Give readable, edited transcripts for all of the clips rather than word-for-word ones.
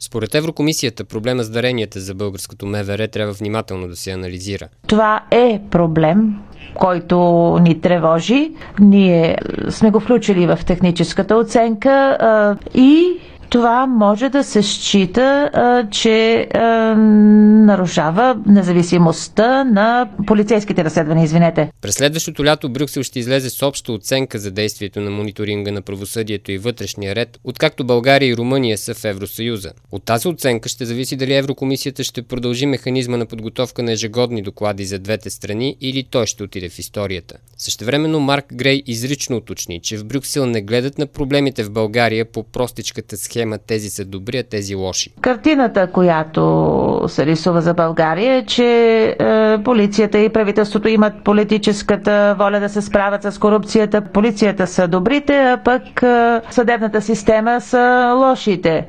Според Еврокомисията, проблема с даренията за българското МВР трябва внимателно да се анализира. Това е проблем, който ни тревожи. Ние сме го включили в техническата оценка и това може да се счита, че нарушава независимостта на полицейските разследвания. През следващото лято Брюксел ще излезе с обща оценка за действието на мониторинга на правосъдието и вътрешния ред, откакто България и Румъния са в Евросъюза. От тази оценка ще зависи дали Еврокомисията ще продължи механизма на подготовка на ежегодни доклади за двете страни или той ще отиде в историята. Същевременно Марк Грей изрично уточни, че в Брюксел не гледат на проблемите в България по простичката схема тези са добри, а тези лоши. Картината, която се рисува за България е, че полицията и правителството имат политическата воля да се справят с корупцията. Полицията са добрите, а пък съдебната система са лошите.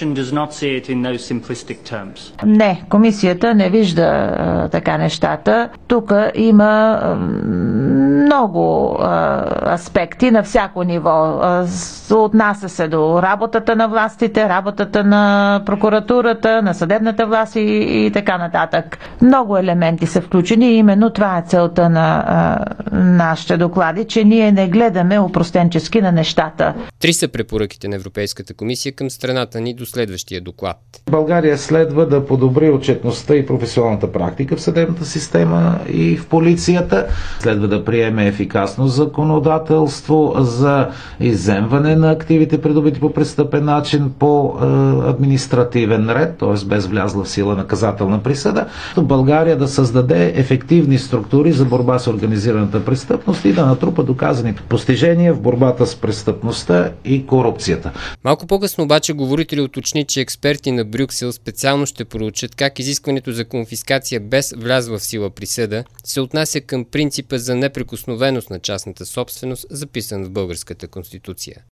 Не, комисията не вижда така нещата. Тук има много аспекти на всяко ниво. Отнася се до работата на властите, работата на прокуратурата, на съдебната власт и така нататък. Много елементи са включени и именно това е целта на нашите доклади, че ние не гледаме опростенчески на нещата. 3 са препоръките на Европейската комисия към страната ни до следващия доклад. България следва да подобри отчетността и професионалната практика в съдебната система и в полицията. Следва да приеме ефикасно законодателство за изземване на активите, придобити по престъпен начин, по административен ред, т.е. без влязла в сила наказателна присъда. България да създаде ефективни структури за борба с организираната престъпност и да натрупа доказани постижения в борбата с престъпността и корупцията. Малко по-късно обаче говорители уточни, че експерти на Брюксел специално ще проучат как изискването за конфискация без влязла в сила присъда се отнася към принципа за неприкосновеност на частната собственост, записан в българската конституция.